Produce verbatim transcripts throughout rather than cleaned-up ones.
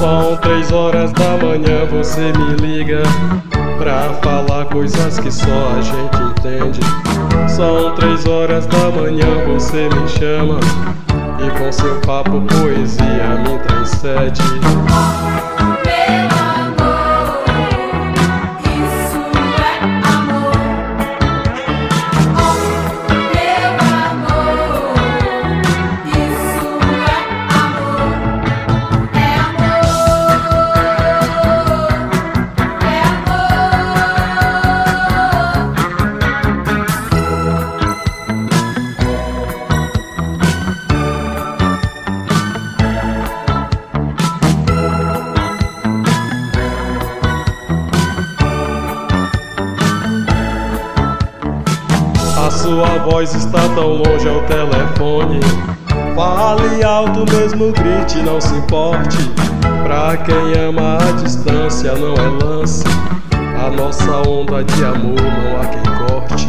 São três horas da manhã, você me liga pra falar coisas que só a gente entende. São três horas da manhã, você me chama e com seu papo poesia me transcende. A sua voz está tão longe ao telefone. Fale alto mesmo, grite, não se importe. Pra quem ama a distância não é lance. A nossa onda de amor não há quem corte.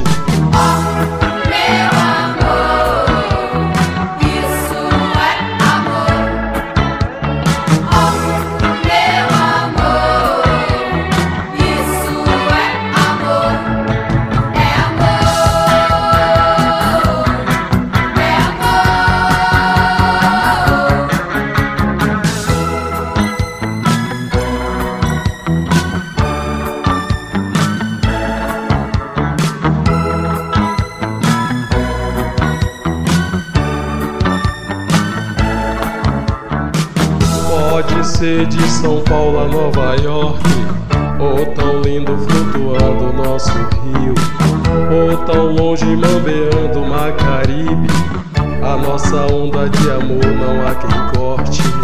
Pode ser de São Paulo a Nova York, ou tão lindo flutuando nosso rio, ou tão longe mambeando o Mar Caribe. A nossa onda de amor não há quem corte.